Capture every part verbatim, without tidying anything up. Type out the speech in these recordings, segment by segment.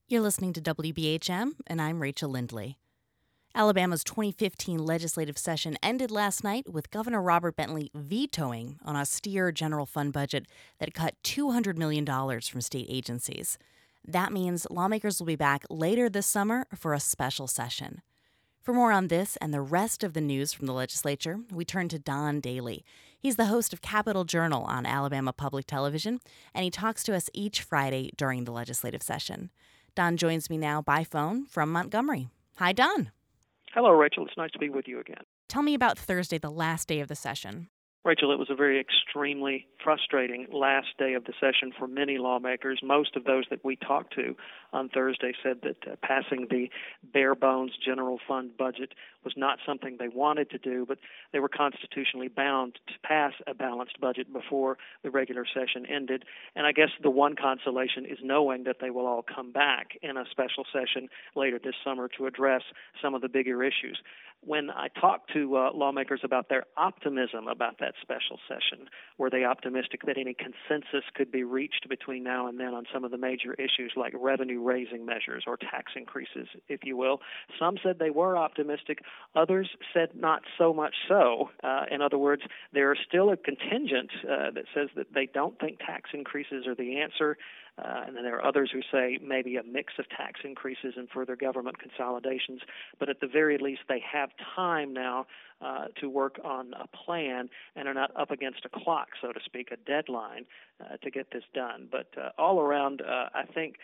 You're listening to W B H M, and I'm Rachel Lindley. Alabama's twenty fifteen legislative session ended last night with Governor Robert Bentley vetoing an austere general fund budget that cut two hundred million dollars from state agencies. That means lawmakers will be back later this summer for a special session. For more on this and the rest of the news from the legislature, we turn to Don Daly. He's the host of Capitol Journal on Alabama Public Television, and he talks to us each Friday during the legislative session. Don joins me now by phone from Montgomery. Hi, Don. Hello, Rachel. It's nice to be with you again. Tell me about Thursday, the last day of the session. Rachel, it was a very extremely frustrating last day of the session for many lawmakers. Most of those that we talked to on Thursday said that uh, passing the bare-bones general fund budget was not something they wanted to do, but they were constitutionally bound to pass a balanced budget before the regular session ended. And I guess the one consolation is knowing that they will all come back in a special session later this summer to address some of the bigger issues. When I talked to uh, lawmakers about their optimism about that special session, were they optimistic that any consensus could be reached between now and then on some of the major issues like revenue-raising measures or tax increases, if you will? Some said they were optimistic. Others said not so much so. Uh, in other words, there is still a contingent uh, that says that they don't think tax increases are the answer. Uh, and then there are others who say maybe a mix of tax increases and further government consolidations. But at the very least, they have time now uh, to work on a plan and are not up against a clock, so to speak, a deadline uh, to get this done. But uh, all around, uh, I think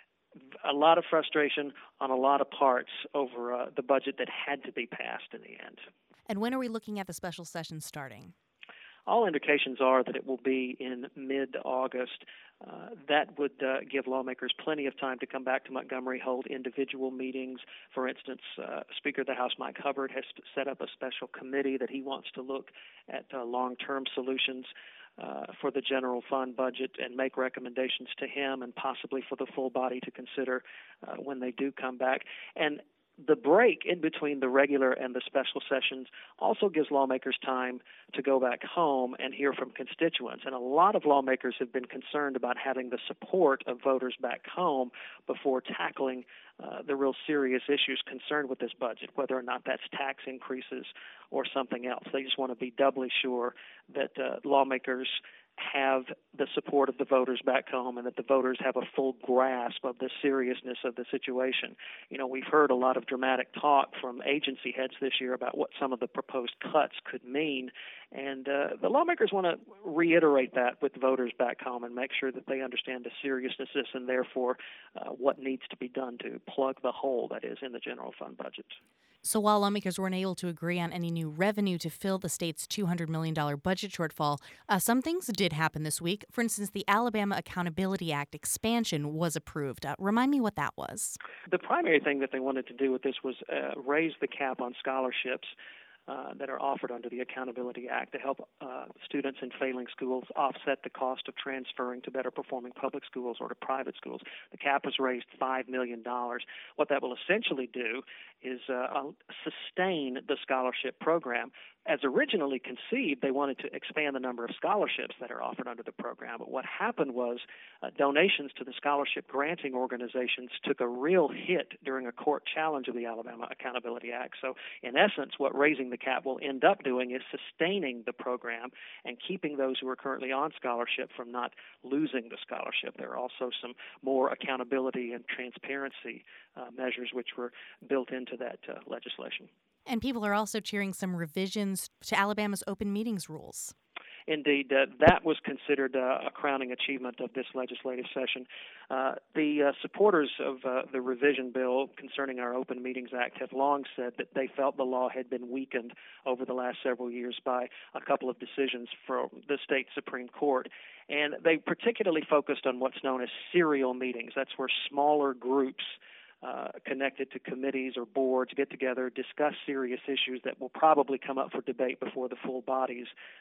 a lot of frustration on a lot of parts over uh, the budget that had to be passed in the end. And when are we looking at the special session starting? All indications are that it will be in mid-August. Uh, that would uh, give lawmakers plenty of time to come back to Montgomery, hold individual meetings. For instance, uh, Speaker of the House Mike Hubbard has set up a special committee that he wants to look at uh, long-term solutions uh, for the general fund budget and make recommendations to him and possibly for the full body to consider uh, when they do come back. And the break in between the regular and the special sessions also gives lawmakers time to go back home and hear from constituents. And a lot of lawmakers have been concerned about having the support of voters back home before tackling uh, the real serious issues concerned with this budget, whether or not that's tax increases or something else. They just want to be doubly sure that uh, lawmakers have the support of the voters back home and that the voters have a full grasp of the seriousness of the situation. You know, we've heard a lot of dramatic talk from agency heads this year about what some of the proposed cuts could mean, and uh, the lawmakers want to reiterate that with voters back home and make sure that they understand the seriousness of this and therefore uh, what needs to be done to plug the hole that is in the general fund budget. So while lawmakers weren't able to agree on any new revenue to fill the state's two hundred million dollars budget shortfall, uh, some things did happen this week. For instance, the Alabama Accountability Act expansion was approved. Uh, remind me what that was. The primary thing that they wanted to do with this was uh, raise the cap on scholarships Uh, that are offered under the Accountability Act to help uh, students in failing schools offset the cost of transferring to better performing public schools or to private schools. The cap was raised five million dollars. What that will essentially do is uh, sustain the scholarship program. As originally conceived, they wanted to expand the number of scholarships that are offered under the program. But what happened was uh, donations to the scholarship granting organizations took a real hit during a court challenge of the Alabama Accountability Act. So in essence, what raising the cap will end up doing is sustaining the program and keeping those who are currently on scholarship from not losing the scholarship. There are also some more accountability and transparency uh, measures which were built into that uh, legislation. And people are also cheering some revisions to Alabama's open meetings rules. Indeed, uh, that was considered uh, a crowning achievement of this legislative session. Uh, the uh, supporters of uh, the revision bill concerning our Open Meetings Act have long said that they felt the law had been weakened over the last several years by a couple of decisions from the state Supreme Court. And they particularly focused on what's known as serial meetings. That's where smaller groups Uh, connected to committees or boards get together, discuss serious issues that will probably come up for debate before the full bodies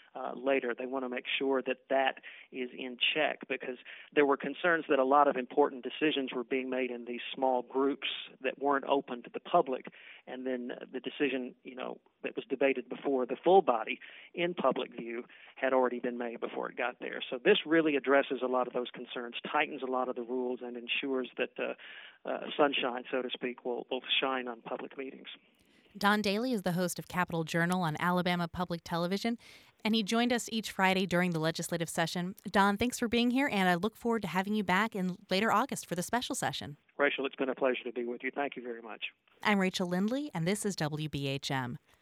uh, later. They want to make sure that that is in check, because there were concerns that a lot of important decisions were being made in these small groups that weren't open to the public, and then the decision, you know, that was debated before the full body in public view had already been made before it got there. So this really addresses a lot of those concerns, tightens a lot of the rules, and ensures that uh, uh, sunshine, so to speak, will, will shine on public meetings. Don Daly is the host of Capitol Journal on Alabama Public Television, and he joined us each Friday during the legislative session. Don, thanks for being here, and I look forward to having you back in later August for the special session. Rachel, it's been a pleasure to be with you. Thank you very much. I'm Rachel Lindley, and this is W B H M.